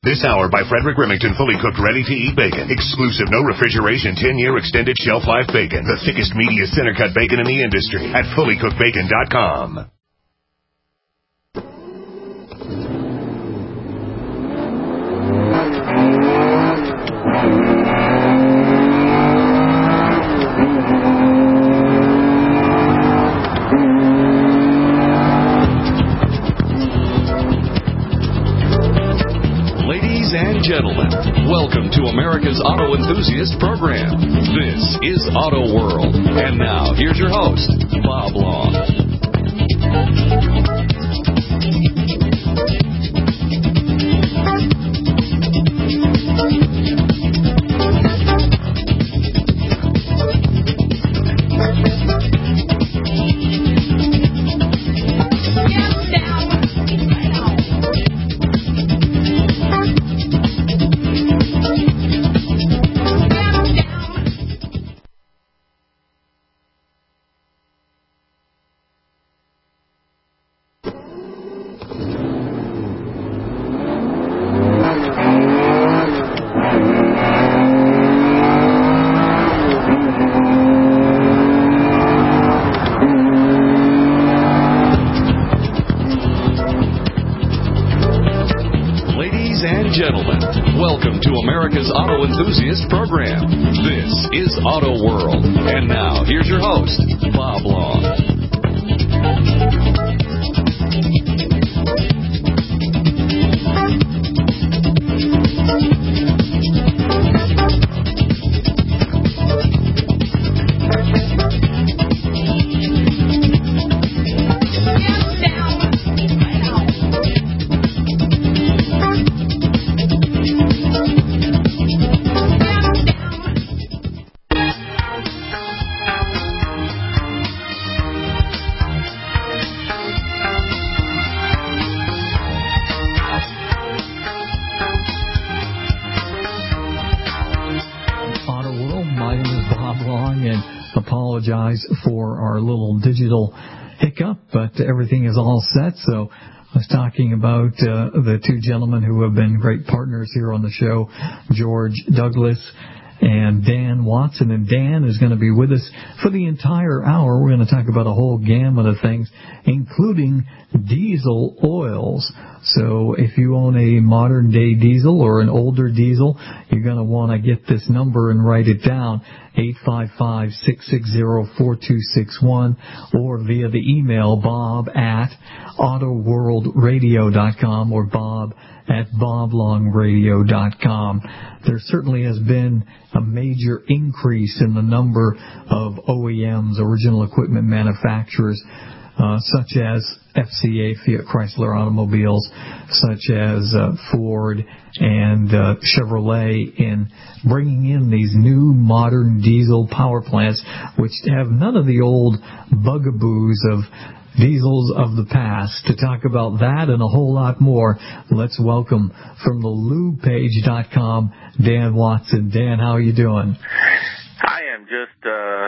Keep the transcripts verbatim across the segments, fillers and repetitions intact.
This hour by Frederick Remington, fully cooked, ready-to-eat bacon. Exclusive, no refrigeration, ten-year extended shelf life bacon. The thickest, meatiest, center-cut bacon in the industry at fully cooked bacon dot com. Gentlemen, welcome to America's Auto Enthusiast Program. This is Auto World. And now, here's your host, Bob Long. Enthusiast Program. This is Auto World. And now, here's your host, Bob Long. For our little digital hiccup, but everything is all set. So I was talking about uh, the two gentlemen who have been great partners here on the show, George Douglas and Dan Watson. And Dan is going to be with us for the entire hour. We're going to talk about a whole gamut of things, including diesel oils. So if you own a modern day diesel or an older diesel, you're going to want to get this number and write it down, eight five five, six six zero, four two six one, or via the email bob at auto world radio dot com or bob at bob long radio dot com. There certainly has been a major increase in the number of O E Ms, original equipment manufacturers, Uh, such as F C A, Fiat Chrysler Automobiles, such as uh, Ford and uh, Chevrolet, in bringing in these new modern diesel power plants, which have none of the old bugaboos of diesels of the past. To talk about that and a whole lot more, let's welcome from the lube page dot com, Dan Watson. Dan, how are you doing? I am just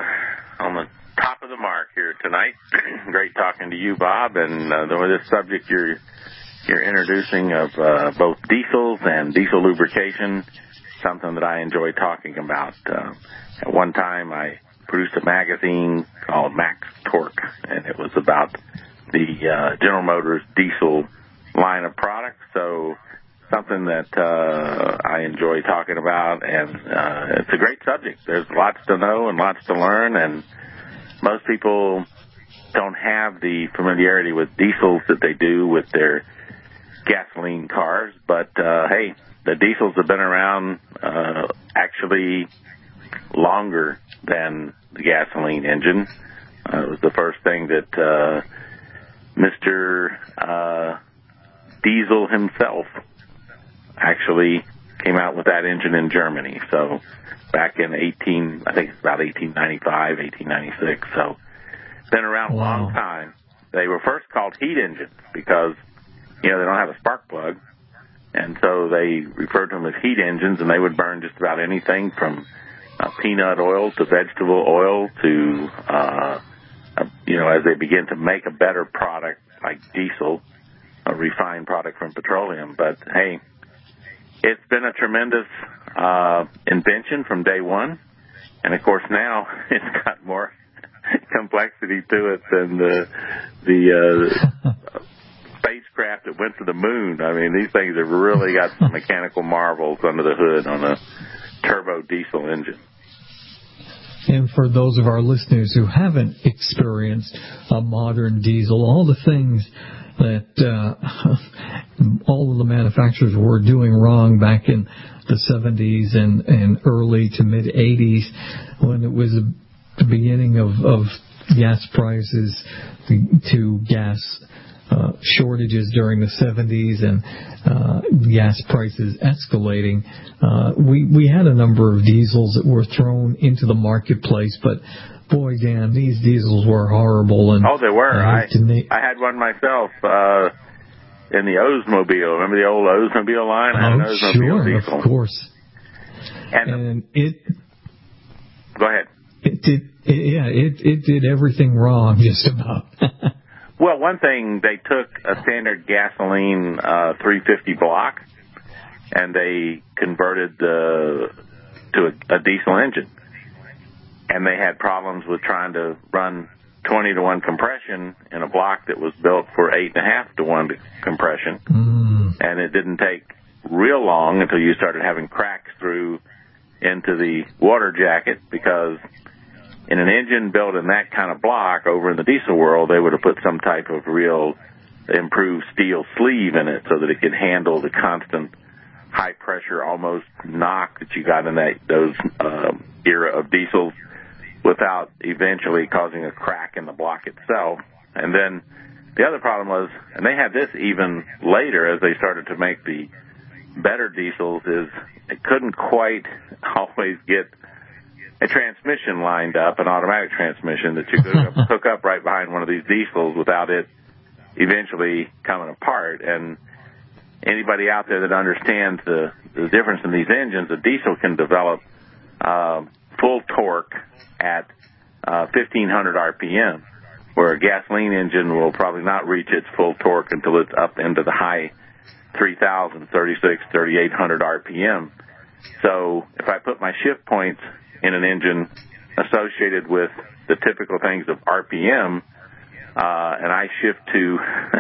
uh, on the top of the mark here tonight. Great talking to you, Bob, and uh, with this subject you're you're introducing of uh, both diesels and diesel lubrication, something that I enjoy talking about. Uh, at one time, I produced a magazine called Max Torque, and it was about the uh, General Motors diesel line of products. So something that uh, I enjoy talking about, and uh, it's a great subject. There's lots to know and lots to learn, and most people don't have the familiarity with diesels that they do with their gasoline cars. But, uh, hey, the diesels have been around uh, actually longer than the gasoline engine. Uh, it was the first thing that uh, Mister Uh, Diesel himself actually came out with that engine in Germany. So back in eighteen, I think it's about eighteen ninety-five, eighteen ninety-six. So been around wow. a long time. They were first called heat engines because, you know, they don't have a spark plug. And so they referred to them as heat engines, and they would burn just about anything from uh, peanut oil to vegetable oil to, uh, uh, you know, as they begin to make a better product like diesel, a refined product from petroleum. But, hey, it's been a tremendous uh, invention from day one. And, of course, now it's got more complexity to it than the the uh, spacecraft that went to the moon. I mean, these things have really got some mechanical marvels under the hood on a turbo diesel engine. And for those of our listeners who haven't experienced a modern diesel, all the things that uh, all of the manufacturers were doing wrong back in the seventies and, and early to mid-eighties when it was the beginning of, of gas prices to gas uh, shortages during the seventies and uh, gas prices escalating. Uh, we, we had a number of diesels that were thrown into the marketplace, but boy, Dan, these diesels were horrible. And oh, they were. I, na- I had one myself uh, in the Oldsmobile. Remember the old Oldsmobile line? I had oh, an Oldsmobile sure, diesel. Of course. And, and it... Go ahead. It did, it, yeah, it, it did everything wrong, just about. Well, one thing, they took a standard gasoline uh, three fifty block, and they converted uh, to a, a diesel engine. And they had problems with trying to run twenty to one compression in a block that was built for eight and a half to one compression. Mm. And it didn't take real long until you started having cracks through into the water jacket, because in an engine built in that kind of block over in the diesel world, they would have put some type of real improved steel sleeve in it so that it could handle the constant high pressure, almost knock that you got in that those uh, era of diesels without eventually causing a crack in the block itself. And then the other problem was, and they had this even later as they started to make the better diesels, is they couldn't quite always get a transmission lined up, an automatic transmission that you could hook up right behind one of these diesels without it eventually coming apart. And anybody out there that understands the, the difference in these engines, a diesel can develop uh, full torque at uh, fifteen hundred R P M, where a gasoline engine will probably not reach its full torque until it's up into the high three thousand, thirty-six, thirty-eight hundred R P M. So if I put my shift points in an engine associated with the typical things of R P M, uh, and I shift to,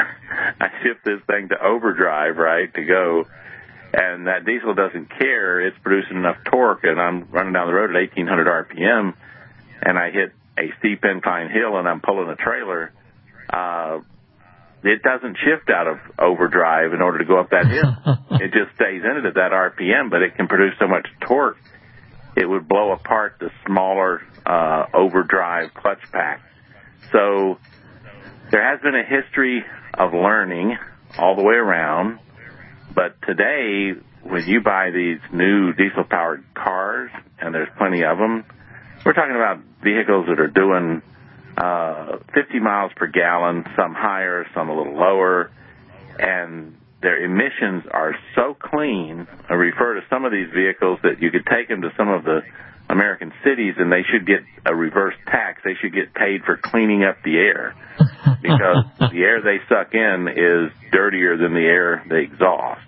I shift this thing to overdrive, right, to go, and that diesel doesn't care, it's producing enough torque, and I'm running down the road at eighteen hundred R P M, and I hit a steep incline hill and I'm pulling a trailer, uh, it doesn't shift out of overdrive in order to go up that hill. It just stays in it at that R P M, but it can produce so much torque, it would blow apart the smaller uh, overdrive clutch pack. So there has been a history of learning all the way around, but today when you buy these new diesel-powered cars, and there's plenty of them, we're talking about vehicles that are doing uh, fifty miles per gallon, some higher, some a little lower, and their emissions are so clean. I refer to some of these vehicles that you could take them to some of the American cities and they should get a reverse tax. They should get paid for cleaning up the air, because the air they suck in is dirtier than the air they exhaust.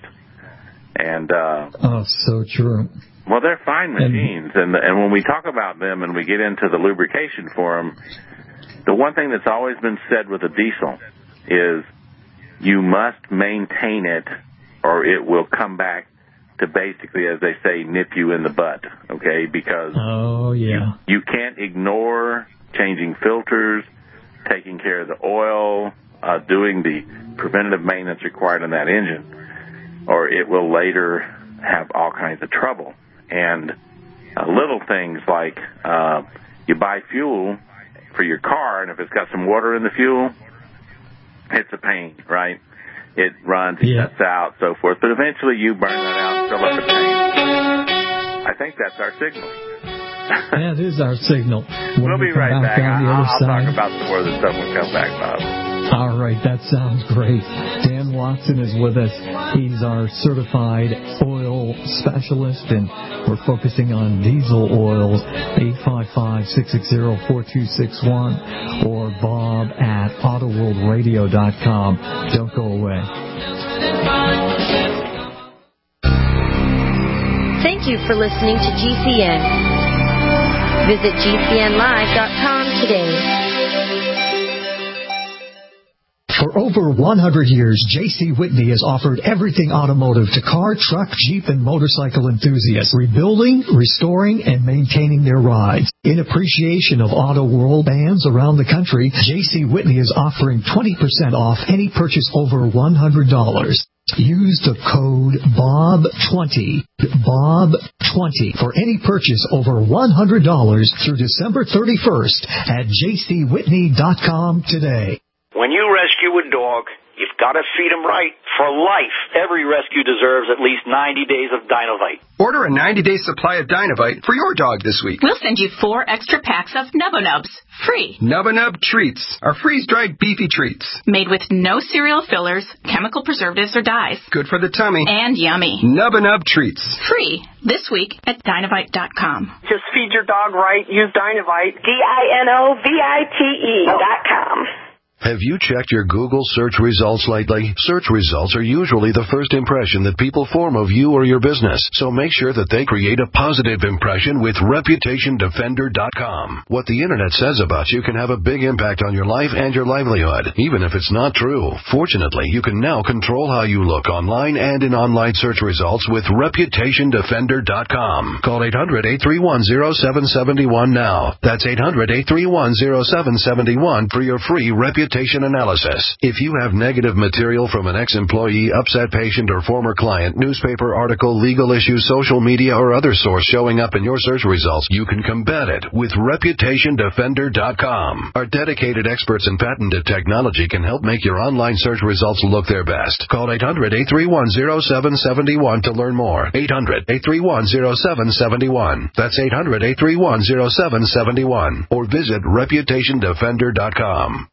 And uh, oh, so true. Well, they're fine machines, and and when we talk about them and we get into the lubrication for them, the one thing that's always been said with a diesel is you must maintain it or it will come back to basically, as they say, nip you in the butt, okay? Because oh, yeah. you, you can't ignore changing filters, taking care of the oil, uh, doing the preventative maintenance required on that engine, or it will later have all kinds of trouble. And uh, little things like uh, you buy fuel for your car, and if it's got some water in the fuel, it's a pain, right? It runs, it yeah. cuts out, so forth. But eventually you burn that out and fill up the tank. I think that's our signal. That is our signal. When we'll we be right back. back I'll, I'll side, talk about some more of the stuff when we come back, Bob. All right, that sounds great. Dan Watson is with us. He's our certified oil specialist, and we're focusing on diesel oils. eight five five, six six zero, four two six one or bob at auto world radio dot com. Don't go away. Thank you for listening to G C N. Visit G C N live dot com today. For over one hundred years, J C. Whitney has offered everything automotive to car, truck, Jeep, and motorcycle enthusiasts, rebuilding, restoring, and maintaining their rides. In appreciation of Auto World fans around the country, J C. Whitney is offering twenty percent off any purchase over one hundred dollars. Use the code B O B twenty, B O B twenty, for any purchase over one hundred dollars through December thirty-first at J C Whitney dot com today. When you rescue a dog, you've got to feed him right. For life, every rescue deserves at least ninety days of Dynovite. Order a ninety-day supply of Dynovite for your dog this week. We'll send you four extra packs of Nubba Nubs, free. Nubba Nub Treats are freeze-dried beefy treats. Made with no cereal fillers, chemical preservatives, or dyes. Good for the tummy. And yummy. Nubba Nub Treats. Free this week at Dynovite dot com. Just feed your dog right. Use Dynovite. D I N O V I T E dot com. Have you checked your Google search results lately? Search results are usually the first impression that people form of you or your business, so make sure that they create a positive impression with Reputation Defender dot com. What the Internet says about you can have a big impact on your life and your livelihood, even if it's not true. Fortunately, you can now control how you look online and in online search results with Reputation Defender dot com. Call eight hundred, eight three one, zero seven seven one now. That's eight hundred, eight three one, zero seven seven one for your free Reputation analysis. If you have negative material from an ex-employee, upset patient, or former client, newspaper article, legal issue, social media, or other source showing up in your search results, you can combat it with Reputation Defender dot com. Our dedicated experts in patented technology can help make your online search results look their best. Call eight hundred, eight three one, zero seven seven one to learn more. eight hundred, eight three one, zero seven seven one. That's eight hundred, eight three one, zero seven seven one. Or visit Reputation Defender dot com.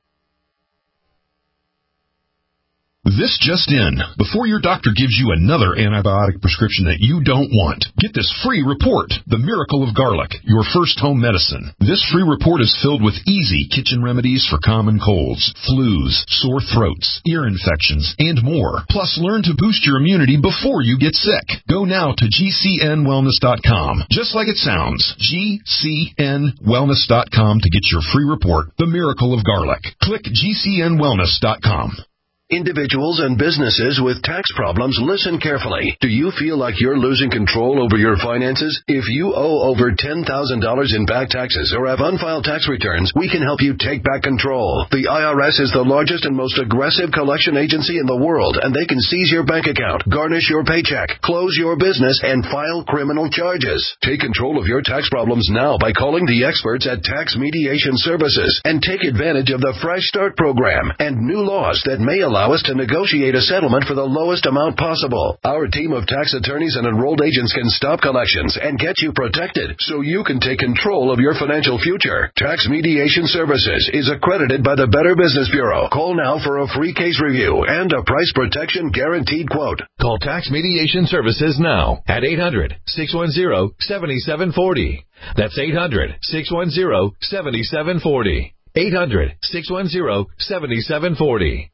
This just in. Before your doctor gives you another antibiotic prescription that you don't want, get this free report, The Miracle of Garlic, your first home medicine. This free report is filled with easy kitchen remedies for common colds, flus, sore throats, ear infections, and more. Plus, learn to boost your immunity before you get sick. Go now to G C N wellness dot com. Just like it sounds, G C N wellness dot com to get your free report, The Miracle of Garlic. Click G C N wellness dot com. Individuals and businesses with tax problems, listen carefully. Do you feel like you're losing control over your finances? If you owe over ten thousand dollars in back taxes or have unfiled tax returns, we can help you take back control. The I R S is the largest and most aggressive collection agency in the world, and they can seize your bank account, garnish your paycheck, close your business, and file criminal charges. Take control of your tax problems now by calling the experts at Tax Mediation Services and take advantage of the Fresh Start program and new laws that may allow Allow us to negotiate a settlement for the lowest amount possible. Our team of tax attorneys and enrolled agents can stop collections and get you protected so you can take control of your financial future. Tax Mediation Services is accredited by the Better Business Bureau. Call now for a free case review and a price protection guaranteed quote. Call Tax Mediation Services now at eight hundred, six one zero, seven seven four zero. That's eight hundred, six one zero, seven seven four zero. eight hundred, six one zero, seven seven four zero.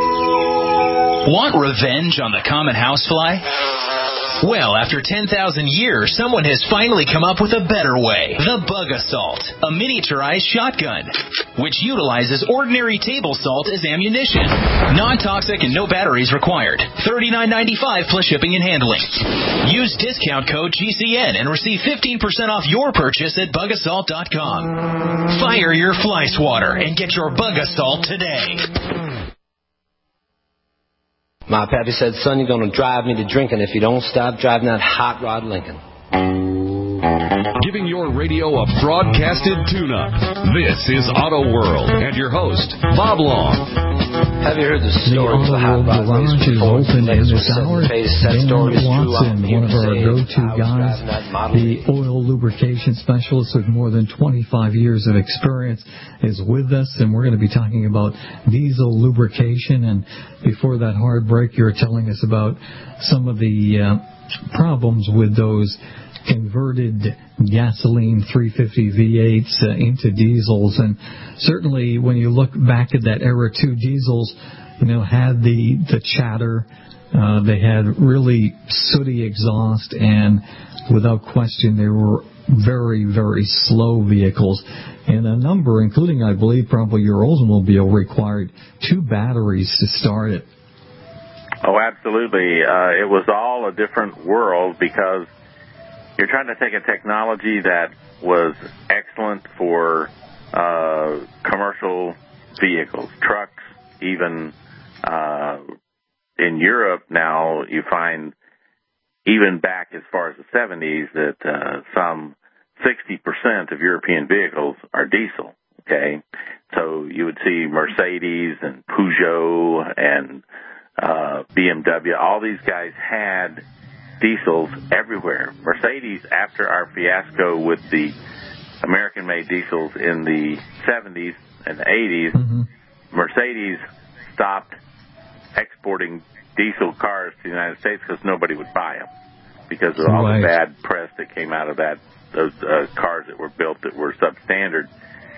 Want revenge on the common housefly? Well, after ten thousand years, someone has finally come up with a better way. The Bug Assault, a miniaturized shotgun, which utilizes ordinary table salt as ammunition. Non-toxic and no batteries required. thirty-nine ninety-five plus shipping and handling. Use discount code G C N and receive fifteen percent off your purchase at bug assault dot com. Fire your fly swatter and get your Bug Assault today. My pappy said, son, you're going to drive me to drinking if you don't stop driving that hot rod Lincoln. Giving your radio a broadcasted tune-up. This is Auto World and your host, Bob Long. Have you heard the story the of the hot rod race is before? open in this hour. That story is true. Watson, one of our go-to guys, the oil lubrication specialist with more than twenty-five years of experience, is with us, and we're going to be talking about diesel lubrication. And before that hard break, you were telling us about some of the uh, problems with those converted gasoline three fifty V eights uh, into diesels. And certainly when you look back at that era, two diesels, you know, had the, the chatter Uh, they had really sooty exhaust, and without question, they were very, very slow vehicles. And a number, including, I believe, probably your Oldsmobile, required two batteries to start it. Oh, absolutely. Uh, it was all a different world because you're trying to take a technology that was excellent for uh, commercial vehicles, trucks, even uh, in Europe now you find, even back as far as the seventies, that uh, some sixty percent of European vehicles are diesel, okay? So you would see Mercedes and Peugeot and uh, B M W. All these guys had diesels everywhere. Mercedes, after our fiasco with the American-made diesels in the seventies and eighties, mm-hmm. Mercedes stopped exporting diesel cars to the United States because nobody would buy them because of all right. the bad press that came out of that, those uh, cars that were built that were substandard.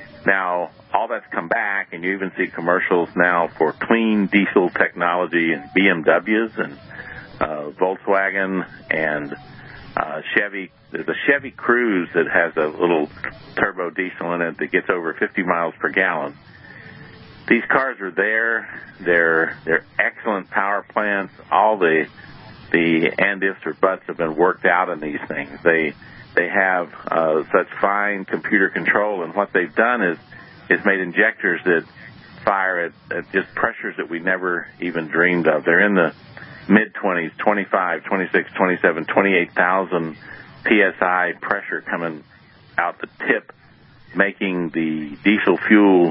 Now, all that's come back, and you even see commercials now for clean diesel technology in B M Ws and uh, Volkswagen and uh, Chevy. There's a Chevy Cruze that has a little turbo diesel in it that gets over fifty miles per gallon. These cars are there. They're they're excellent power plants. All the the and ifs or buts have been worked out in these things. They they have uh, such fine computer control, and what they've done is is made injectors that fire at, at just pressures that we never even dreamed of. They're in the mid twenties, twenty-five, twenty-six, twenty-seven, twenty-eight thousand P S I pressure coming out the tip, making the diesel fuel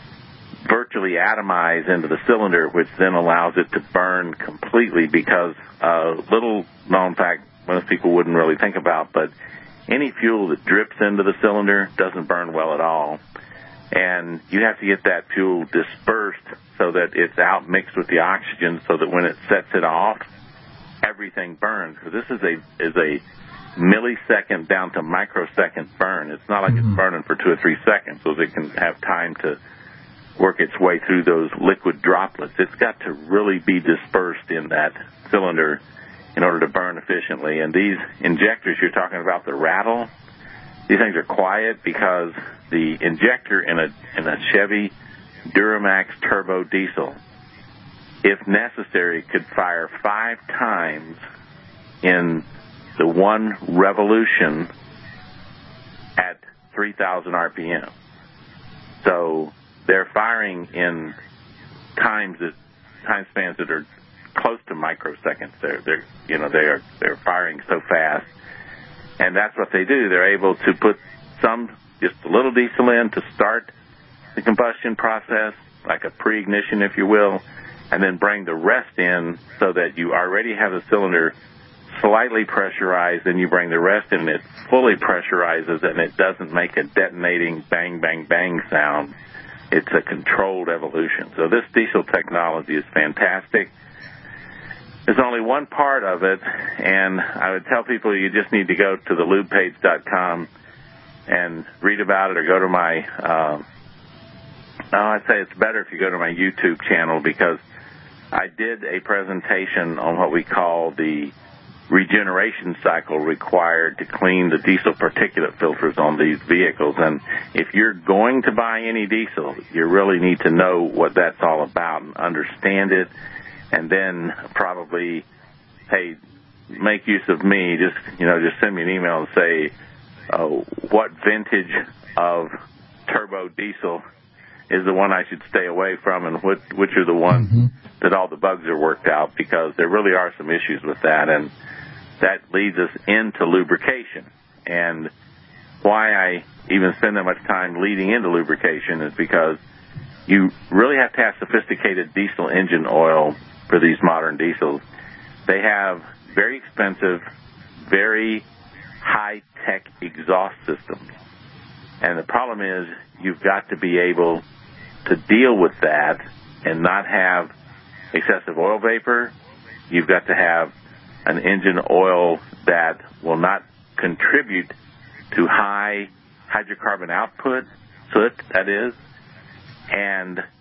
virtually atomize into the cylinder, which then allows it to burn completely because uh, little known fact most people wouldn't really think about, but any fuel that drips into the cylinder doesn't burn well at all. And you have to get that fuel dispersed so that it's out mixed with the oxygen so that when it sets it off, everything burns. Because this is a is a millisecond down to microsecond burn. It's not like mm-hmm. it's burning for two or three seconds so that it can have time to work its way through those liquid droplets. It's got to really be dispersed in that cylinder in order to burn efficiently. And these injectors you're talking about, the rattle, these things are quiet because the injector in a in a Chevy Duramax turbo diesel, if necessary, could fire five times in the one revolution at three thousand R P M. So they're firing in times that time spans that are close to microseconds. They're they're you know they're they're firing so fast, and that's what they do. They're able to put some just a little diesel in to start the combustion process, like a pre-ignition, if you will, and then bring the rest in so that you already have the cylinder slightly pressurized, then you bring the rest in and it fully pressurizes and it doesn't make a detonating bang, bang, bang sound. It's a controlled evolution. So this diesel technology is fantastic. There's only one part of it, and I would tell people you just need to go to the lube page dot com and read about it, or go to my, uh, oh, I'd say it's better if you go to my YouTube channel, because I did a presentation on what we call the regeneration cycle required to clean the diesel particulate filters on these vehicles. And if you're going to buy any diesel, you really need to know what that's all about and understand it, and then probably, hey, make use of me. Just, you know, just send me an email and say, uh, what vintage of turbo diesel is the one I should stay away from, and which, which are the ones mm-hmm. that all the bugs are worked out, because there really are some issues with that. And that leads us into lubrication. And why I even spend that much time leading into lubrication is because you really have to have sophisticated diesel engine oil for these modern diesels. They have very expensive, very high-tech exhaust systems. And the problem is you've got to be able to deal with that and not have excessive oil vapor. You've got to have an engine oil that will not contribute to high hydrocarbon output, soot, that is, and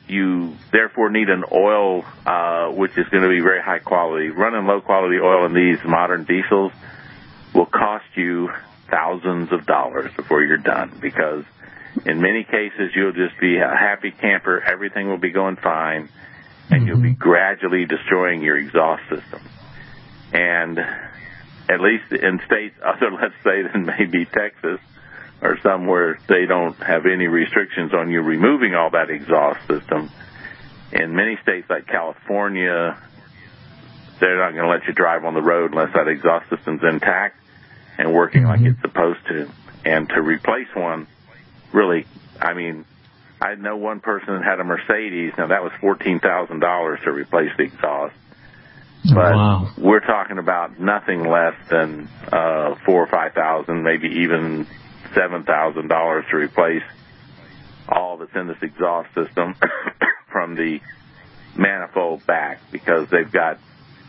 you therefore need an oil uh, which is going to be very high quality. Running low quality oil in these modern diesels will cost you thousands of dollars before you're done, because in many cases you'll just be a happy camper, everything will be going fine, and mm-hmm. you'll be gradually destroying your exhaust system. And at least in states other, let's say, than maybe Texas, or somewhere they don't have any restrictions on you removing all that exhaust system. In many states like California, they're not going to let you drive on the road unless that exhaust system's intact and working mm-hmm. like it's supposed to. And to replace one, really, I mean, I know one person that had a Mercedes. Now, that was fourteen thousand dollars to replace the exhaust. But wow. we're talking about nothing less than uh, four or five thousand, maybe even seven thousand dollars to replace all that's in this exhaust system from the manifold back, because they've got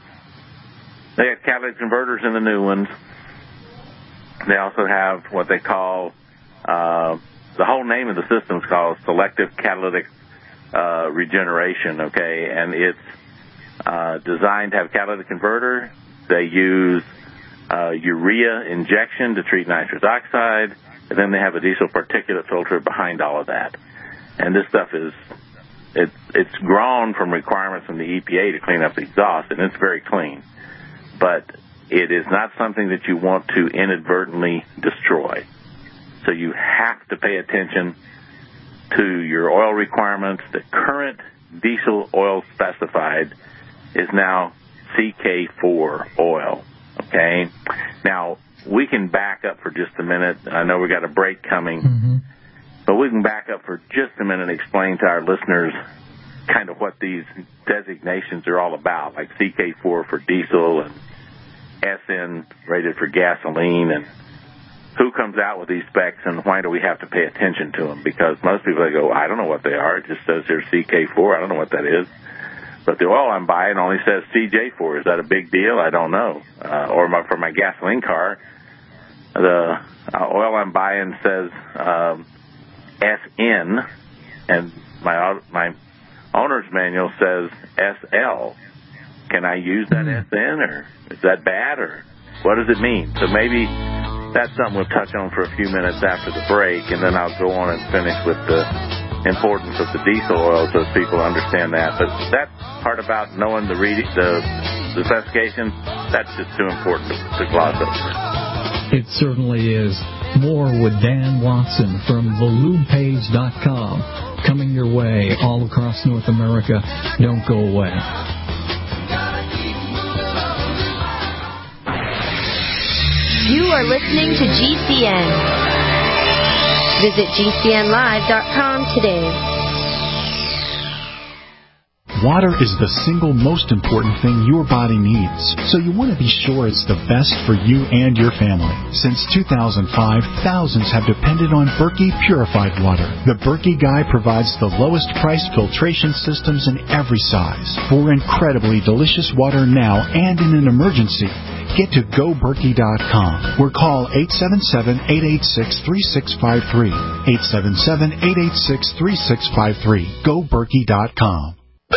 they have catalytic converters in the new ones. They also have what they call uh, the whole name of the system is called selective catalytic uh, regeneration. Okay, and it's uh, designed to have catalytic converter. They use uh, urea injection to treat nitrous oxide. And then they have a diesel particulate filter behind all of that. And this stuff is, it, it's grown from requirements from the E P A to clean up the exhaust, and it's very clean. But it is not something that you want to inadvertently destroy. So you have to pay attention to your oil requirements. The current diesel oil specified is now C K four oil, okay? Now, we can back up for just a minute. I know we got a break coming, mm-hmm. but we can back up for just a minute and explain to our listeners kind of what these designations are all about, like C K four for diesel and S N rated for gasoline, and who comes out with these specs and why do we have to pay attention to them? Because most people, they go, I don't know what they are. It just says here C K four. I don't know what that is. But the oil I'm buying only says C J four. Is that a big deal? I don't know. Uh, or my, for my gasoline car, the uh, oil I'm buying says um, S N, and my my owner's manual says S L. Can I use that S N, or is that bad, or what does it mean? So maybe that's something we'll touch on for a few minutes after the break, and then I'll go on and finish with the importance of the diesel oil so people understand that. But that part about knowing the reading, the, the specifications, that's just too important to, to gloss over. It certainly is. More with Dan Watson from the lube page dot com. Coming your way all across North America. Don't go away. You are listening to G C N. Visit G C N live dot com today. Water is the single most important thing your body needs, so you want to be sure it's the best for you and your family. Since two thousand five, thousands have depended on Berkey purified water. The Berkey Guy provides the lowest price filtration systems in every size. For incredibly delicious water now and in an emergency, get to go berkey dot com or call eight seven seven, eight eight six, three six five three. eight seven seven, eight eight six, three six five three. go berkey dot com.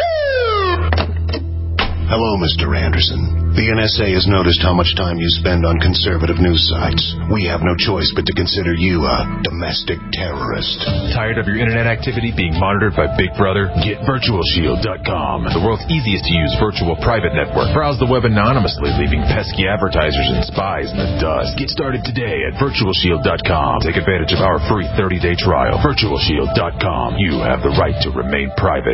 Hello, Mister Anderson. The N S A has noticed how much time you spend on conservative news sites. We have no choice but to consider you a domestic terrorist. Tired of your internet activity being monitored by Big Brother? Get virtual shield dot com, the world's easiest to use virtual private network. Browse the web anonymously, leaving pesky advertisers and spies in the dust. Get started today at virtual shield dot com. Take advantage of our free thirty-day trial. virtual shield dot com. You have the right to remain private.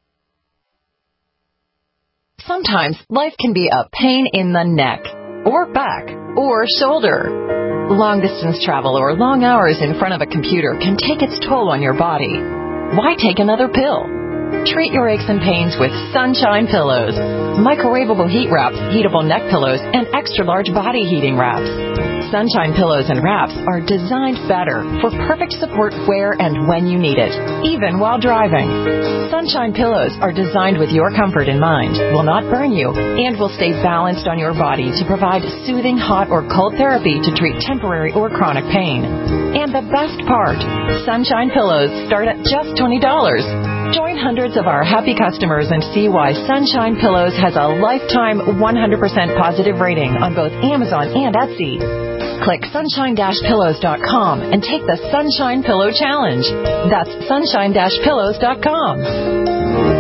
Sometimes life can be a pain in the neck, or back, or shoulder. Long-distance travel or long hours in front of a computer can take its toll on your body. Why take another pill? Treat your aches and pains with Sunshine Pillows. Microwavable heat wraps, heatable neck pillows, and extra-large body heating wraps. Sunshine Pillows and wraps are designed better for perfect support where and when you need it, even while driving. Sunshine Pillows are designed with your comfort in mind, will not burn you, and will stay balanced on your body to provide soothing hot or cold therapy to treat temporary or chronic pain. And the best part, Sunshine Pillows start at just twenty dollars. Join hundreds of our happy customers and see why Sunshine Pillows has a lifetime one hundred percent positive rating on both Amazon and Etsy. Click sunshine dash pillows dot com and take the Sunshine Pillow Challenge. That's sunshine dash pillows dot com.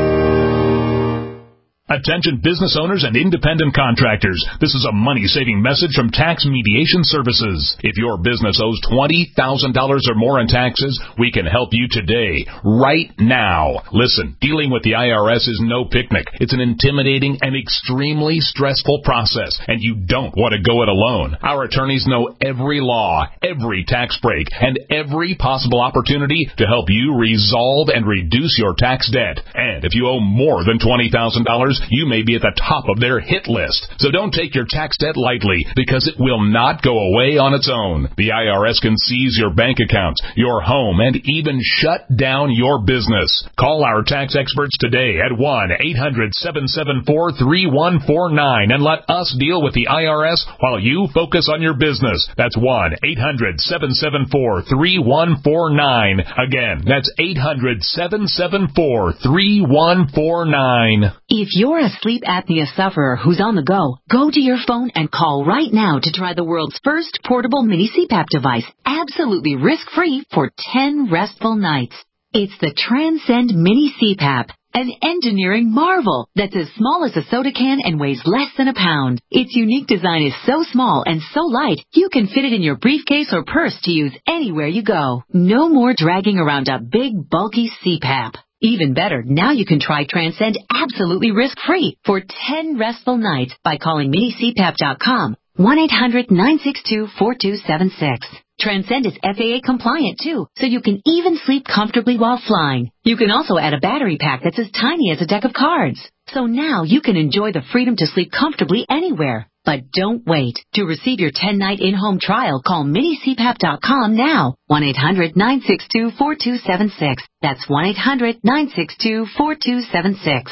Attention business owners and independent contractors. This is a money-saving message from Tax Mediation Services. If your business owes twenty thousand dollars or more in taxes, we can help you today, right now. Listen, dealing with the I R S is no picnic. It's an intimidating and extremely stressful process, and you don't want to go it alone. Our attorneys know every law, every tax break, and every possible opportunity to help you resolve and reduce your tax debt. And if you owe more than twenty thousand dollars, you may be at the top of their hit list. So don't take your tax debt lightly, because it will not go away on its own. The I R S can seize your bank accounts, your home, and even shut down your business. Call our tax experts today at one eight hundred seven seven four three one four nine and let us deal with the I R S while you focus on your business. That's one eight hundred seven seven four three one four nine. Again, that's eight hundred seven seven four three one four nine. If you're a sleep apnea sufferer who's on the go, go to your phone and call right now to try the world's first portable mini C PAP device, absolutely risk-free for ten restful nights. It's the Transcend Mini C PAP, an engineering marvel that's as small as a soda can and weighs less than a pound. Its unique design is so small and so light, you can fit it in your briefcase or purse to use anywhere you go. No more dragging around a big, bulky C PAP. Even better, now you can try Transcend absolutely risk-free for ten restful nights by calling mini c pap dot com, one eight hundred nine six two four two seven six. Transcend is F A A compliant too, so you can even sleep comfortably while flying. You can also add a battery pack that's as tiny as a deck of cards. So now you can enjoy the freedom to sleep comfortably anywhere. But don't wait. To receive your ten-night in-home trial, call mini c pap dot com now. one eight hundred nine six two four two seven six. That's one eight hundred nine six two four two seven six.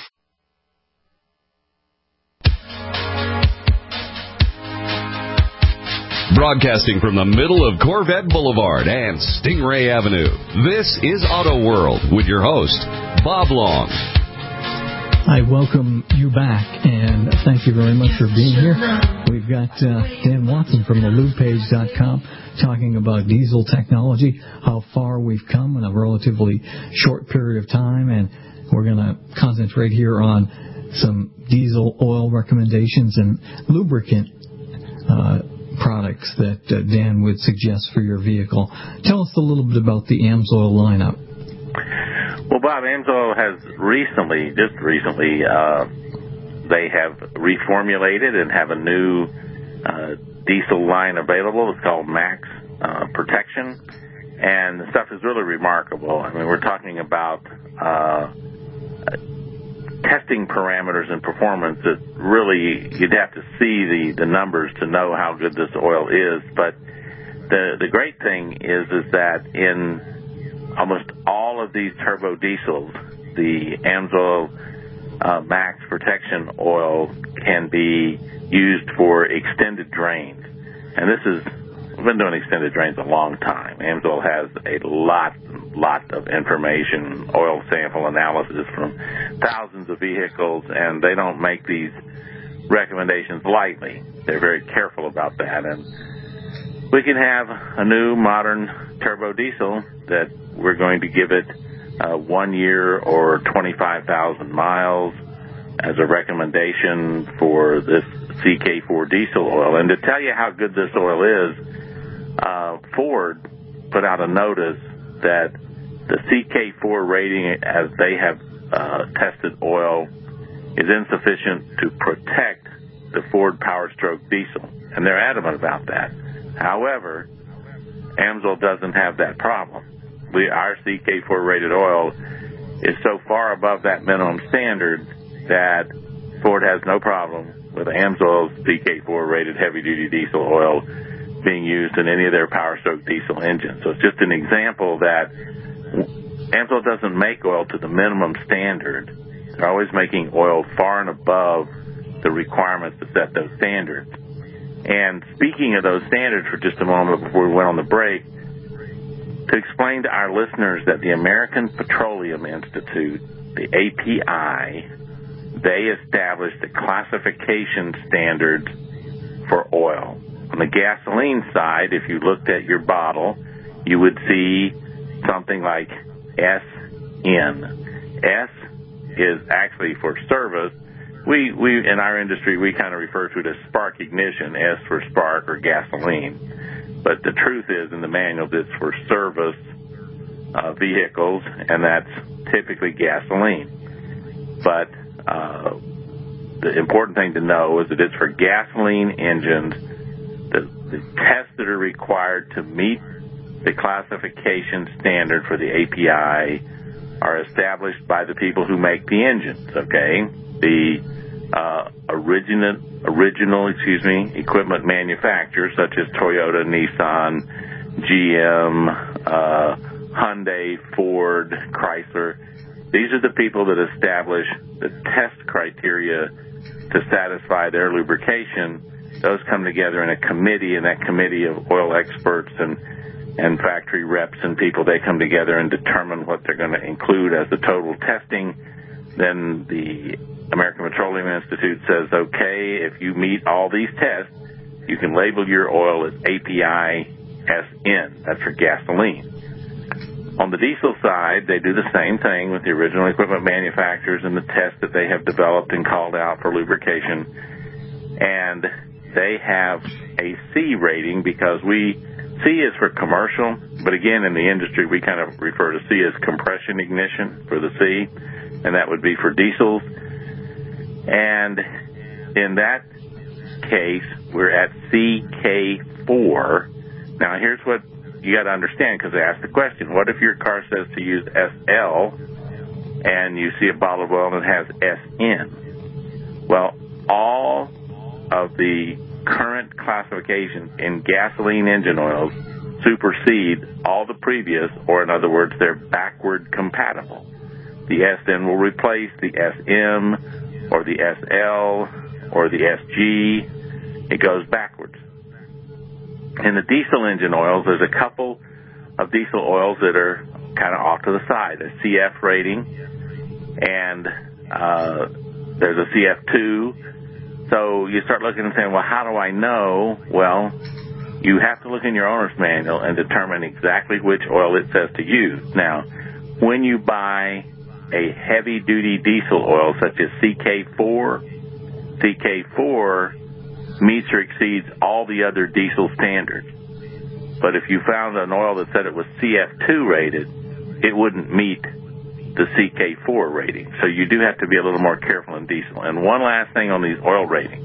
Broadcasting from the middle of Corvette Boulevard and Stingray Avenue, this is Auto World with your host, Bob Long. I welcome you back, and thank you very much for being here. We've got uh, Dan Watson from the lube page dot com talking about diesel technology, how far we've come in a relatively short period of time, and we're going to concentrate here on some diesel oil recommendations and lubricant uh, products that uh, Dan would suggest for your vehicle. Tell us a little bit about the AMSOIL lineup. Well, Bob, AMSOIL has recently, just recently, uh, they have reformulated and have a new uh, diesel line available. It's called Max uh, Protection, and the stuff is really remarkable. I mean, we're talking about uh, testing parameters and performance that really you'd have to see the, the numbers to know how good this oil is. But the the great thing is is that in almost all of these turbo diesels, the AMSOIL uh, Max Protection oil can be used for extended drains. And this is, we've been doing extended drains a long time. AMSOIL has a lot, lot of information, oil sample analysis from thousands of vehicles, and they don't make these recommendations lightly. They're very careful about that. And we can have a new modern turbo diesel that we're going to give it uh, one year or twenty-five thousand miles as a recommendation for this C K four diesel oil. And to tell you how good this oil is, uh, Ford put out a notice that the C K four rating, as they have uh, tested oil, is insufficient to protect the Ford Power Stroke diesel. And they're adamant about that. However, AMSOIL doesn't have that problem. We, our C K four rated oil is so far above that minimum standard that Ford has no problem with AMSOIL's C K four rated heavy duty diesel oil being used in any of their Power Stroke diesel engines. So it's just an example that AMSOIL doesn't make oil to the minimum standard. They're always making oil far and above the requirements to set those standards. And speaking of those standards for just a moment before we went on the break, to explain to our listeners that the American Petroleum Institute, the A P I, they established the classification standards for oil. On the gasoline side, if you looked at your bottle, you would see something like S N. S is actually for service. We, we in our industry, we kind of refer to it as spark ignition, S for spark or gasoline. But the truth is, in the manuals, it's for service uh, vehicles, and that's typically gasoline. But uh, the important thing to know is that it's for gasoline engines. The, the tests that are required to meet the classification standard for the A P I are established by the people who make the engines, okay? The uh, original, original, excuse me, equipment manufacturers such as Toyota, Nissan, G M, uh, Hyundai, Ford, Chrysler. These are the people that establish the test criteria to satisfy their lubrication. Those come together in a committee, and that committee of oil experts and and factory reps and people, they come together and determine what they're going to include as the total testing. Then the American Petroleum Institute says, okay, if you meet all these tests, you can label your oil as A P I S N. That's for gasoline. On the diesel side, they do the same thing with the original equipment manufacturers and the tests that they have developed and called out for lubrication. And they have a C rating because we, C is for commercial, but again, in the industry, we kind of refer to C as compression ignition for the C, and that would be for diesels. And in that case, we're at C K four. Now, here's what you got to understand, because they asked the question, what if your car says to use S L and you see a bottle of oil and it has S N? Well, all of the current classifications in gasoline engine oils supersede all the previous, or in other words, they're backward compatible. The S N will replace the S M or the S L or the S G. It goes backwards. In the diesel engine oils, there's a couple of diesel oils that are kind of off to the side, a C F rating, and uh, there's a C F two. So you start looking and saying, well, how do I know? Well, you have to look in your owner's manual and determine exactly which oil it says to use. Now, when you buy a heavy-duty diesel oil such as C K four, C K four meets or exceeds all the other diesel standards. But if you found an oil that said it was C F two rated, it wouldn't meet the C K four rating. So you do have to be a little more careful in diesel. And one last thing on these oil ratings.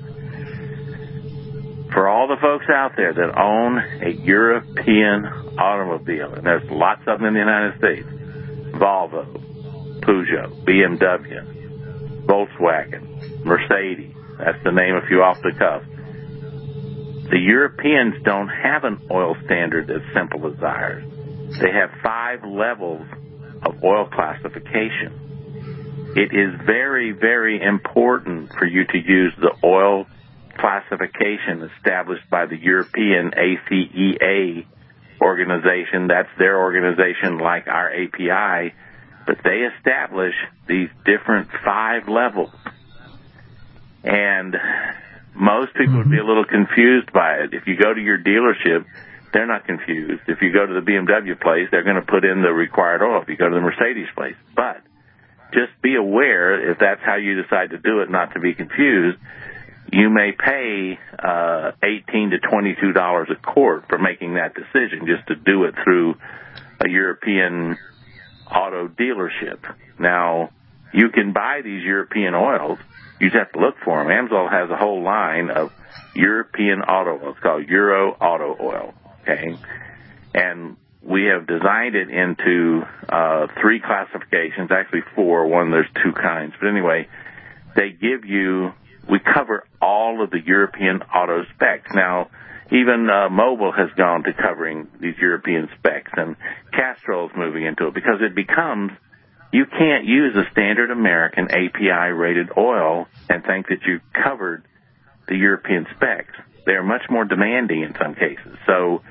For all the folks out there that own a European automobile, and there's lots of them in the United States, Volvo, Peugeot, B M W, Volkswagen, Mercedes, that's to name a few off the cuff. The Europeans don't have an oil standard as simple as ours. They have five levels of oil classification. It is very, very important for you to use the oil classification established by the European A C E A organization. That's their organization, like our A P I, but they establish these different five levels. And most people would be a little confused by it. If you go to your dealership, they're not confused. If you go to the B M W place, they're going to put in the required oil. If you go to the Mercedes place. But just be aware, if that's how you decide to do it, not to be confused, you may pay uh, eighteen to twenty-two dollars a quart for making that decision, just to do it through a European auto dealership. Now, you can buy these European oils. You just have to look for them. Amsoil has a whole line of European auto oil. It's called Euro Auto Oil, okay? And we have designed it into uh, three classifications, actually four. One, there's two kinds. But anyway, they give you, we cover all of the European auto specs. Now, even uh, Mobil has gone to covering these European specs, and Castrol's moving into it, because it becomes, you can't use a standard American A P I-rated oil and think that you've covered the European specs. They're much more demanding in some cases. So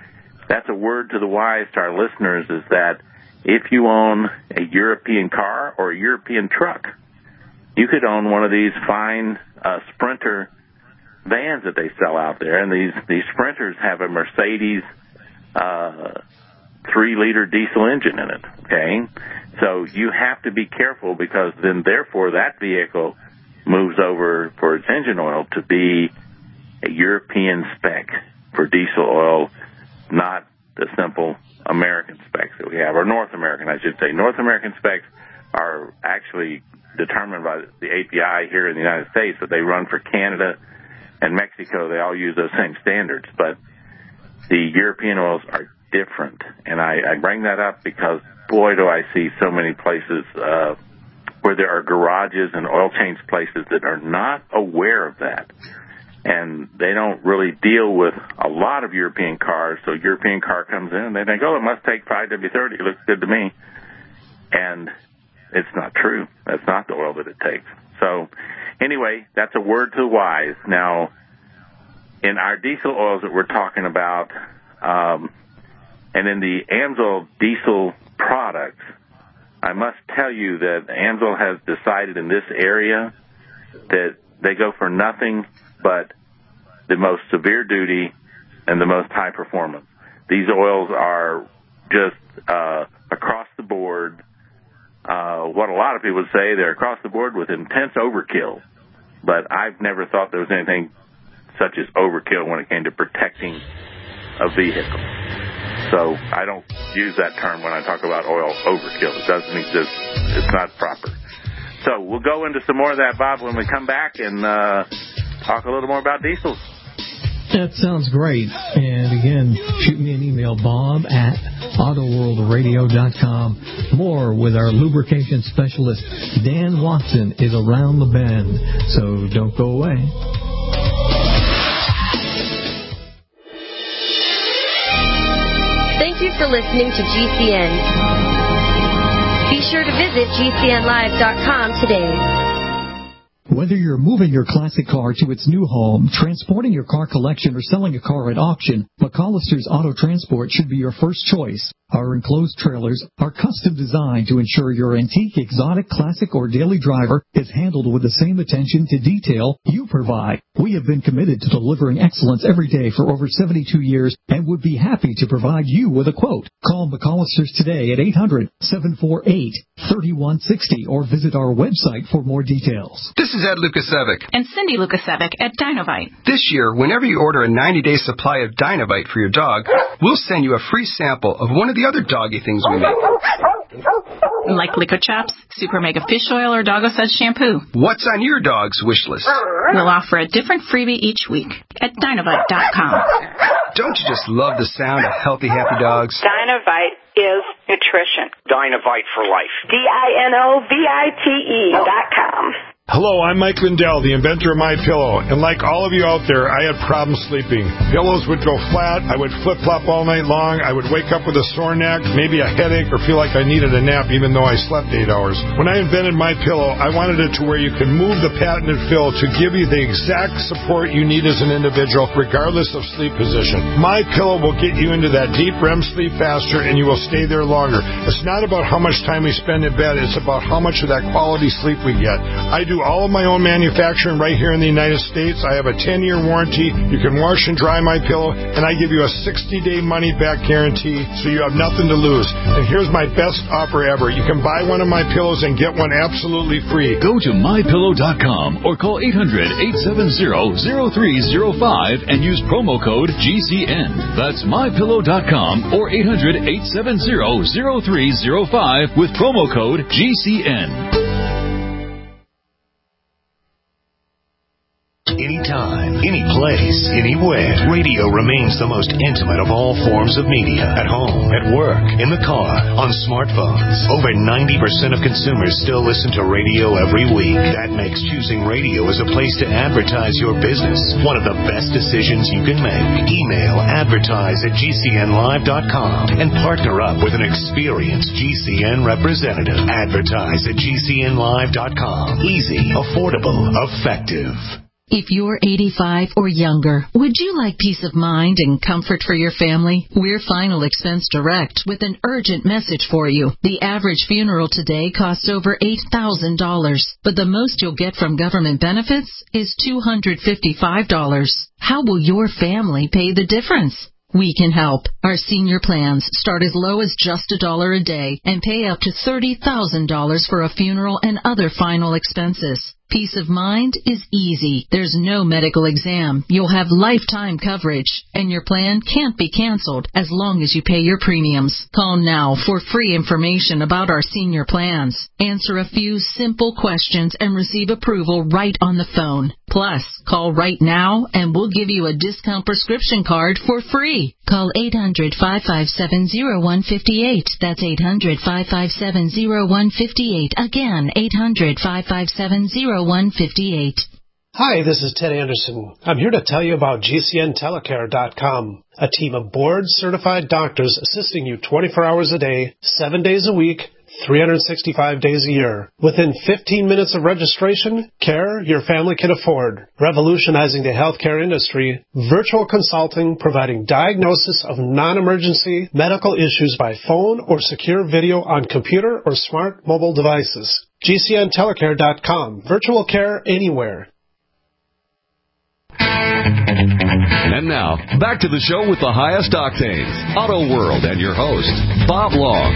that's a word to the wise to our listeners, is that if you own a European car or a European truck, you could own one of these fine uh, Sprinter vans that they sell out there, and these, these Sprinters have a Mercedes uh, three-liter diesel engine in it, okay? So you have to be careful, because then, therefore, that vehicle moves over for its engine oil to be a European spec for diesel oil, not the simple American specs that we have, or North American, I should say. North American specs are actually determined by the A P I here in the United States, but they run for Canada and Mexico. They all use those same standards, but the European oils are different. And I, I bring that up because, boy, do I see so many places uh, where there are garages and oil change places that are not aware of that. And they don't really deal with a lot of European cars. So a European car comes in and they think, oh, it must take five W thirty. It looks good to me. And it's not true. That's not the oil that it takes. So anyway, that's a word to the wise. Now, in our diesel oils that we're talking about, um, and in the AMSOIL diesel products, I must tell you that AMSOIL has decided in this area that they go for nothing but the most severe duty and the most high performance. These oils are just uh, across the board. Uh, what a lot of people would say, they're across the board with intense overkill. But I've never thought there was anything such as overkill when it came to protecting a vehicle. So I don't use that term when I talk about oil overkill. It doesn't exist. It's not proper. So we'll go into some more of that, Bob, when we come back and uh, talk a little more about diesels. That sounds great. And again, shoot me an email, Bob at auto world radio dot com. More with our lubrication specialist, Dan Watson, is around the bend. So don't go away. Thank you for listening to G C N. Be sure to visit G C N live dot com today. Whether you're moving your classic car to its new home, transporting your car collection, or selling a car at auction, McCollister's Auto Transport should be your first choice. Our enclosed trailers are custom designed to ensure your antique, exotic, classic, or daily driver is handled with the same attention to detail you provide. We have been committed to delivering excellence every day for over seventy-two years and would be happy to provide you with a quote. Call McCollister's today at eight hundred, seven four eight, three one six zero or visit our website for more details. This is Ed Lukasevic. And Cindy Lukasevic at Dinovite. This year, whenever you order a ninety-day supply of Dinovite for your dog, we'll send you a free sample of one of the other doggy things we make. Like Lico Chops, Super Mega Fish Oil, or Doggo Suds Shampoo. What's on your dog's wish list? We'll offer a different freebie each week at Dinovite dot com. Don't you just love the sound of healthy, happy dogs? Dinovite is nutrition. Dinovite for life. D I N O V I T E dot com. Hello, I'm Mike Lindell, the inventor of MyPillow, and like all of you out there, I had problems sleeping. Pillows would go flat, I would flip-flop all night long, I would wake up with a sore neck, maybe a headache, or feel like I needed a nap even though I slept eight hours. When I invented MyPillow, I wanted it to where you could move the patented fill to give you the exact support you need as an individual, regardless of sleep position. MyPillow will get you into that deep R E M sleep faster, and you will stay there longer. It's not about how much time we spend in bed, it's about how much of that quality sleep we get. I do all of my own manufacturing right here in the United States. I have a ten-year warranty. You can wash and dry my pillow, and I give you a sixty-day money-back guarantee, so you have nothing to lose. And here's my best offer ever. You can buy one of my pillows and get one absolutely free. Go to my pillow dot com or call eight hundred, eight seven zero, zero three zero five and use promo code G C N. That's my pillow dot com or eight hundred, eight seven zero, zero three zero five with promo code G C N. Anytime, any place, anywhere, radio remains the most intimate of all forms of media. At home, at work, in the car, on smartphones. Over ninety percent of consumers still listen to radio every week. That makes choosing radio as a place to advertise your business one of the best decisions you can make. Email advertise at G C N live dot com and partner up with an experienced G C N representative. Advertise at G C N live dot com. Easy, affordable, effective. If you're eighty-five or younger, would you like peace of mind and comfort for your family? We're Final Expense Direct with an urgent message for you. The average funeral today costs over eight thousand dollars, but the most you'll get from government benefits is two hundred fifty-five dollars. How will your family pay the difference? We can help. Our senior plans start as low as just a dollar a day and pay up to thirty thousand dollars for a funeral and other final expenses. Peace of mind is easy. There's no medical exam. You'll have lifetime coverage, and your plan can't be canceled as long as you pay your premiums. Call now for free information about our senior plans. Answer a few simple questions and receive approval right on the phone. Plus, call right now and we'll give you a discount prescription card for free. Call eight hundred, five five seven, zero one five eight. That's eight hundred, five five seven, zero one five eight. Again, eight hundred, five five seven, zero one five eight. Hi, this is Ted Anderson. I'm here to tell you about G C N telecare dot com, a team of board-certified doctors assisting you twenty-four hours a day, seven days a week, three hundred sixty-five days a year. Within fifteen minutes of registration, care your family can afford. Revolutionizing the healthcare industry, virtual consulting providing diagnosis of non-emergency medical issues by phone or secure video on computer or smart mobile devices. G C N telecare dot com. Virtual care anywhere. And now, back to the show with the highest octanes, Auto World, and your host, Bob Long.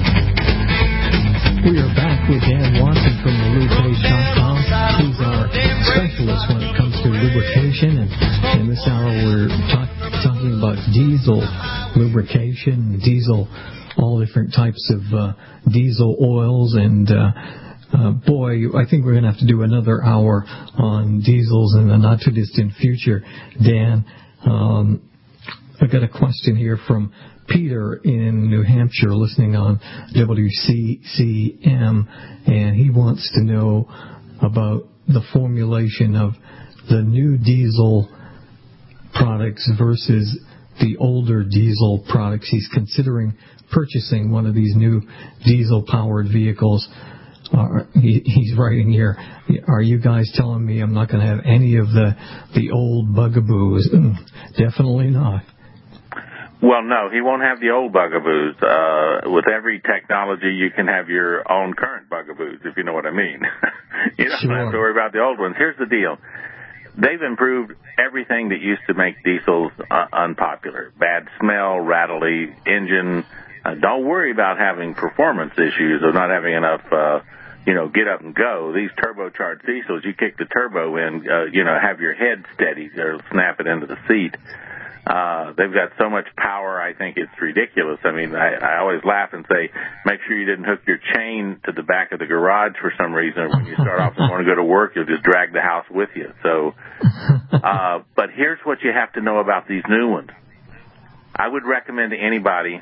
We are back with Dan Watson from the lube page dot com. He's our specialist when it comes to lubrication. And in this hour, we're talk, talking about diesel lubrication, diesel, all different types of uh, diesel oils. And, uh, uh, boy, I think we're going to have to do another hour on diesels in the not-too-distant future. Dan, um, I got a question here from Peter in New Hampshire listening on W C C M, and he wants to know about the formulation of the new diesel products versus the older diesel products. He's considering purchasing one of these new diesel-powered vehicles. Uh, he, he's writing here, are you guys telling me I'm not going to have any of the, the old bugaboos? Definitely not. Well, no, he won't have the old bugaboos. Uh, with every technology, you can have your own current bugaboos, if you know what I mean. You don't sure. have to worry about the old ones. Here's the deal. They've improved everything that used to make diesels uh, unpopular. Bad smell, rattly engine. Uh, don't worry about having performance issues or not having enough, uh, you know, get up and go. These turbocharged diesels, you kick the turbo in, uh, you know, have your head steady or snap it into the seat. Uh, they've got so much power, I think it's ridiculous. I mean, I, I always laugh and say, make sure you didn't hook your chain to the back of the garage for some reason. When you start off and want to go to work, you'll just drag the house with you. So, uh, but here's what you have to know about these new ones. I would recommend to anybody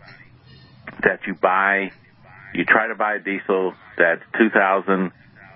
that you buy, you try to buy a diesel that's two thousand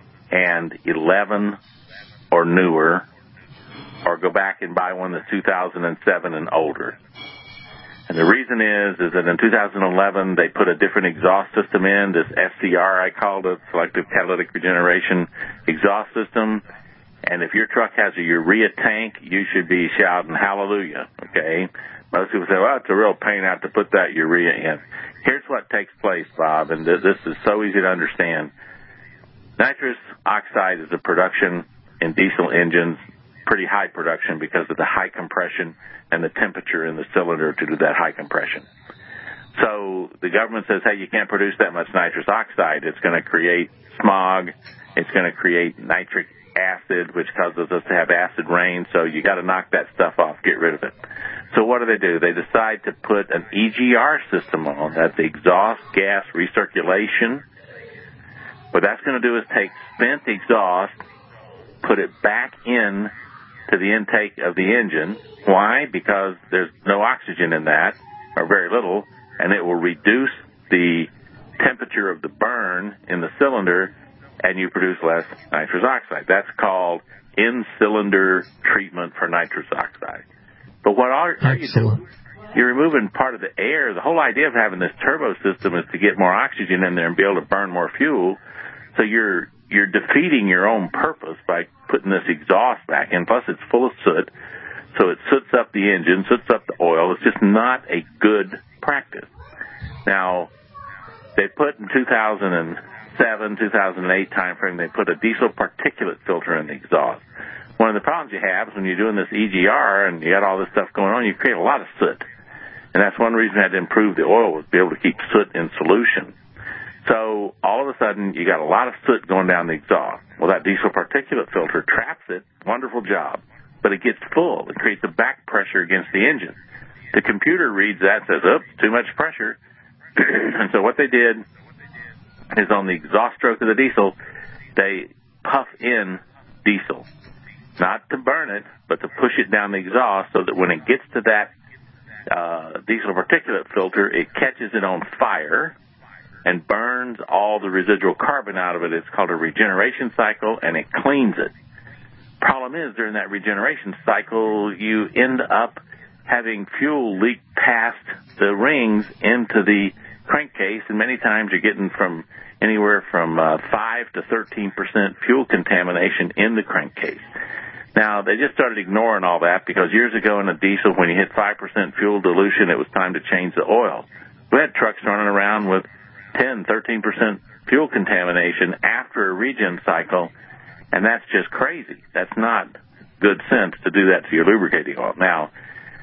eleven or newer, or go back and buy one that's two thousand seven and older. And the reason is, is that in two thousand eleven, they put a different exhaust system in, this S C R, I called it, Selective Catalytic Regeneration Exhaust System. And if your truck has a urea tank, you should be shouting hallelujah, okay? Most people say, well, it's a real pain out to put that urea in. Here's what takes place, Bob, and this is so easy to understand. Nitrous oxide is a production in diesel engines, pretty high production because of the high compression and the temperature in the cylinder to do that high compression. So the government says, hey, you can't produce that much nitrous oxide. It's going to create smog. It's going to create nitric acid, which causes us to have acid rain. So you got to knock that stuff off, get rid of it. So what do they do? They decide to put an E G R system on. That's exhaust gas recirculation. What that's going to do is take spent exhaust, put it back in to the intake of the engine. Why? Because there's no oxygen in that, or very little, and it will reduce the temperature of the burn in the cylinder, and you produce less nitrous oxide. That's called in-cylinder treatment for nitrous oxide. But what are, are you doing? You're removing part of the air. The whole idea of having this turbo system is to get more oxygen in there and be able to burn more fuel. So you're you're defeating your own purpose by putting this exhaust back in. Plus, it's full of soot, so it soots up the engine, soots up the oil. It's just not a good practice. Now, they put in two thousand seven, two thousand eight timeframe, they put a diesel particulate filter in the exhaust. One of the problems you have is when you're doing this E G R and you got all this stuff going on, you create a lot of soot. And that's one reason I had to improve the oil, was to be able to keep soot in solution. So all of a sudden, you got a lot of soot going down the exhaust. Well, that diesel particulate filter traps it. Wonderful job. But it gets full. It creates a back pressure against the engine. The computer reads that and says, oops, too much pressure. And so what they did is on the exhaust stroke of the diesel, they puff in diesel. Not to burn it, but to push it down the exhaust so that when it gets to that uh, diesel particulate filter, it catches it on fire and burns all the residual carbon out of it. It's called a regeneration cycle, and it cleans it. Problem is, during that regeneration cycle, you end up having fuel leak past the rings into the crankcase, and many times you're getting from anywhere from uh, five to thirteen percent fuel contamination in the crankcase. Now, they just started ignoring all that because years ago in a diesel, when you hit five percent fuel dilution, it was time to change the oil. We had trucks running around with ten, thirteen percent fuel contamination after a regen cycle, and that's just crazy. That's not good sense to do that to your lubricating oil. Now,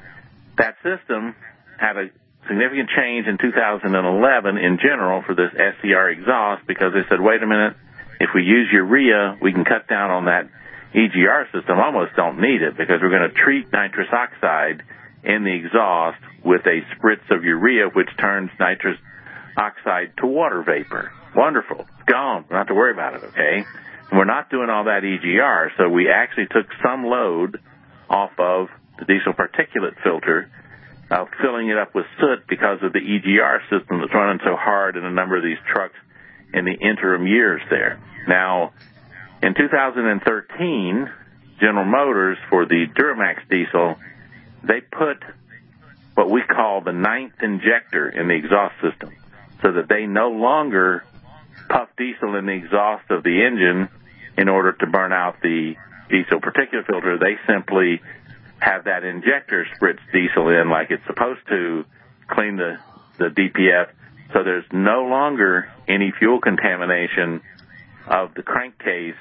that system had a significant change in two thousand eleven in general for this S C R exhaust because they said, wait a minute, if we use urea, we can cut down on that E G R system. Almost don't need it because we're going to treat nitrous oxide in the exhaust with a spritz of urea, which turns nitrous oxide to water vapor. Wonderful. It's gone. We don't have to worry about it, okay? And we're not doing all that E G R, so we actually took some load off of the diesel particulate filter, uh, filling it up with soot because of the E G R system that's running so hard in a number of these trucks in the interim years there. Now, in two thousand thirteen, General Motors, for the Duramax diesel, they put what we call the ninth injector in the exhaust system so that they no longer puff diesel in the exhaust of the engine in order to burn out the diesel particulate filter. They simply have that injector spritz diesel in like it's supposed to, clean the, the D P F, so there's no longer any fuel contamination of the crankcase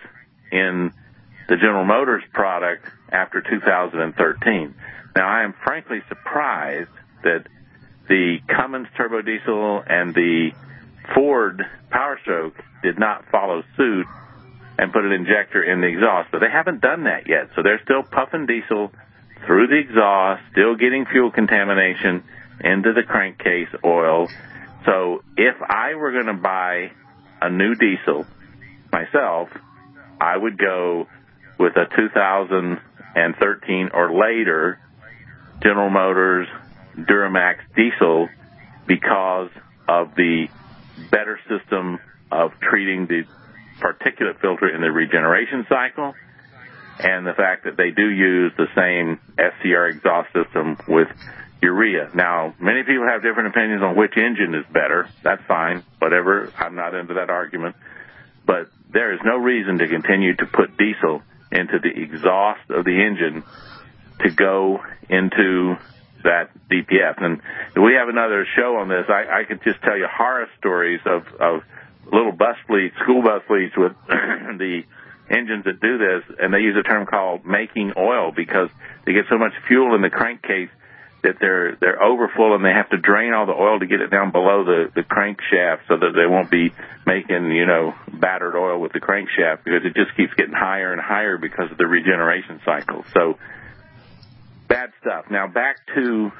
in the General Motors product after two thousand thirteen. Now, I am frankly surprised that the Cummins turbo diesel and the Ford Power Stroke did not follow suit and put an injector in the exhaust, but they haven't done that yet. So they're still puffing diesel through the exhaust, still getting fuel contamination into the crankcase oil. So if I were going to buy a new diesel myself, I would go with a two thousand thirteen or later General Motors Duramax diesel because of the better system of treating the particulate filter in the regeneration cycle and the fact that they do use the same S C R exhaust system with urea. Now, many people have different opinions on which engine is better. That's fine. Whatever. I'm not into that argument. But there is no reason to continue to put diesel into the exhaust of the engine to go into that D P F. And we have another show on this. I, I could just tell you horror stories of, of little bus fleets, school bus fleets with the engines that do this, and they use a term called making oil because they get so much fuel in the crankcase that they're they're overfull and they have to drain all the oil to get it down below the, the crankshaft so that they won't be making, you know, battered oil with the crankshaft because it just keeps getting higher and higher because of the regeneration cycle. So, bad stuff. Now, back to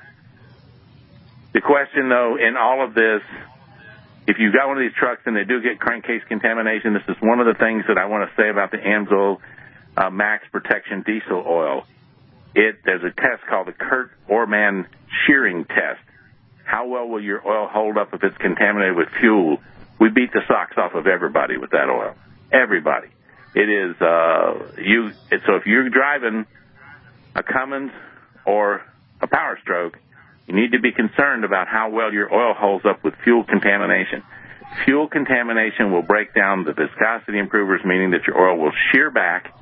the question, though, in all of this, if you've got one of these trucks and they do get crankcase contamination, this is one of the things that I want to say about the AMSOIL uh, Max Protection Diesel Oil. It There's a test called the Kurt Orman shearing test. How well will your oil hold up if it's contaminated with fuel? We beat the socks off of everybody with that oil. Everybody. It is, uh, you, it, so if you're driving a Cummins or a Power Stroke, you need to be concerned about how well your oil holds up with fuel contamination. Fuel contamination will break down the viscosity improvers, meaning that your oil will shear back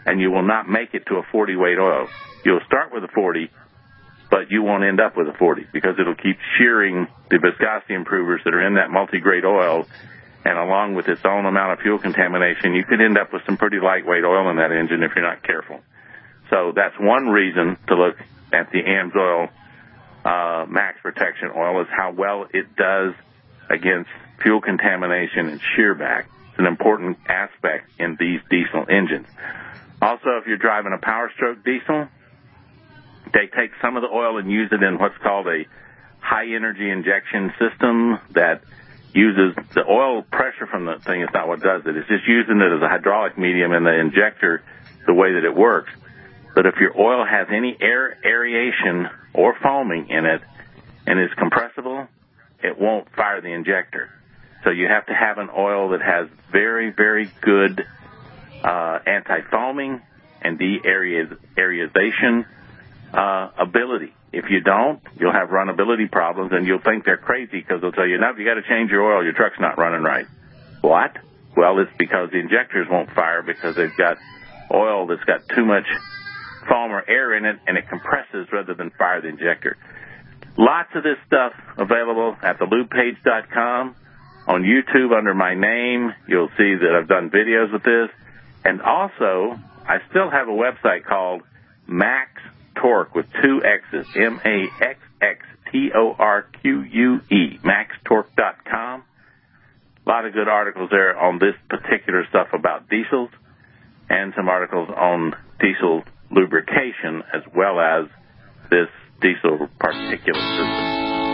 and you will not make it to a forty weight oil. You'll start with a forty, but you won't end up with a forty because it'll keep shearing the viscosity improvers that are in that multi-grade oil, and along with its own amount of fuel contamination, you could end up with some pretty lightweight oil in that engine if you're not careful. So that's one reason to look at the AMSOIL uh, Max Protection Oil, is how well it does against fuel contamination and shear back. It's an important aspect in these diesel engines. Also, if you're driving a Power Stroke diesel, they take some of the oil and use it in what's called a high-energy injection system that uses the oil pressure from the thing. Is not what does it. It's just using it as a hydraulic medium in the injector the way that it works. But if your oil has any air aeration or foaming in it and is compressible, it won't fire the injector. So you have to have an oil that has very, very good uh, anti-foaming and de-aeration uh, ability. If you don't, you'll have runnability problems, and you'll think they're crazy because they'll tell you, no, you got to change your oil. Your truck's not running right. What? Well, it's because the injectors won't fire because they've got oil that's got too much foam or air in it, and it compresses rather than fire the injector. Lots of this stuff available at the lube page dot com. On YouTube, under my name, you'll see that I've done videos with this. And also, I still have a website called Max Torque with two X's, M A X X T O R Q U E, max torque dot com. A lot of good articles there on this particular stuff about diesels, and some articles on diesel lubrication as well as this diesel particulate system.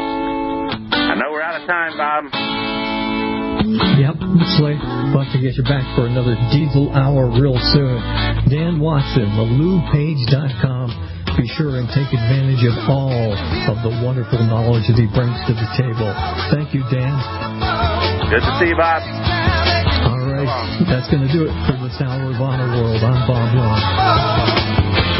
I know we're out of time, Bob. Yep, Slade, about to get you back for another Diesel Hour real soon. Dan Watson, the lube page dot com. Be sure and take advantage of all of the wonderful knowledge that he brings to the table. Thank you, Dan. Good to see you, Bob. All right, that's going to do it for this hour of Auto World. I'm Bob Long.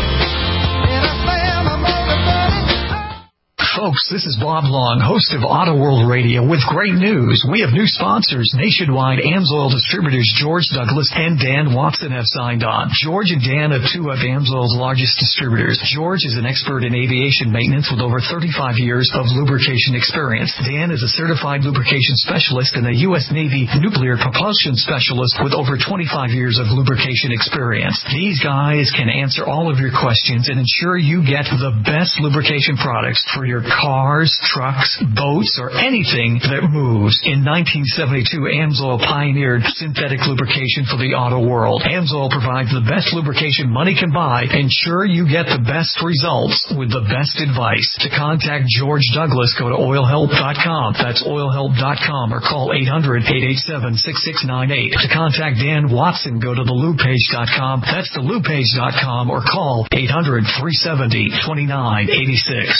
Folks, this is Bob Long, host of Auto World Radio, with great news. We have new sponsors. Nationwide AMSOIL distributors George Douglas and Dan Watson have signed on. George and Dan are two of AMSOIL's largest distributors. George is an expert in aviation maintenance with over thirty-five years of lubrication experience. Dan is a certified lubrication specialist and a U S Navy nuclear propulsion specialist with over twenty-five years of lubrication experience. These guys can answer all of your questions and ensure you get the best lubrication products for your cars, trucks, boats, or anything that moves. In nineteen seventy-two, AMSOIL pioneered synthetic lubrication for the auto world. AMSOIL provides the best lubrication money can buy. Ensure you get the best results with the best advice. To contact George Douglas, go to oil help dot com. That's oil help dot com, or call eight hundred, eight eight seven, six six nine eight. To contact Dan Watson, go to the lube page dot com. That's the lube page dot com, or call eight hundred, three seven zero, two nine eight six.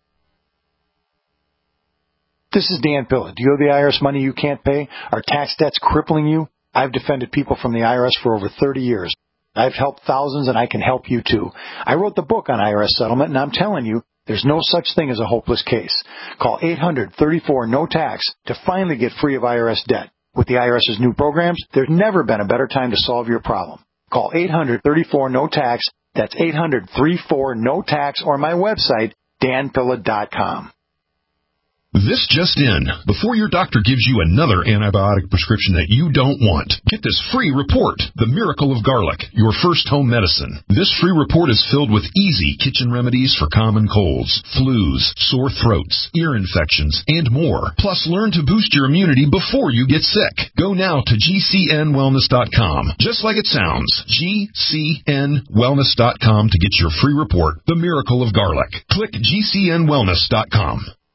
This is Dan Pilla. Do you owe the I R S money you can't pay? Are tax debts crippling you? I've defended people from the I R S for over thirty years. I've helped thousands, and I can help you too. I wrote the book on I R S settlement, and I'm telling you, there's no such thing as a hopeless case. Call eight hundred, thirty-four, no tax to finally get free of I R S debt. With the IRS's new programs, there's never been a better time to solve your problem. Call eight hundred, thirty-four, no tax. That's eight hundred, thirty-four, no tax, or my website, dan pilla dot com. This just in. Before your doctor gives you another antibiotic prescription that you don't want, get this free report, The Miracle of Garlic, your first home medicine. This free report is filled with easy kitchen remedies for common colds, flus, sore throats, ear infections, and more. Plus, learn to boost your immunity before you get sick. Go now to G C N wellness dot com. Just like it sounds, G C N wellness dot com to get your free report, The Miracle of Garlic. Click G C N wellness dot com.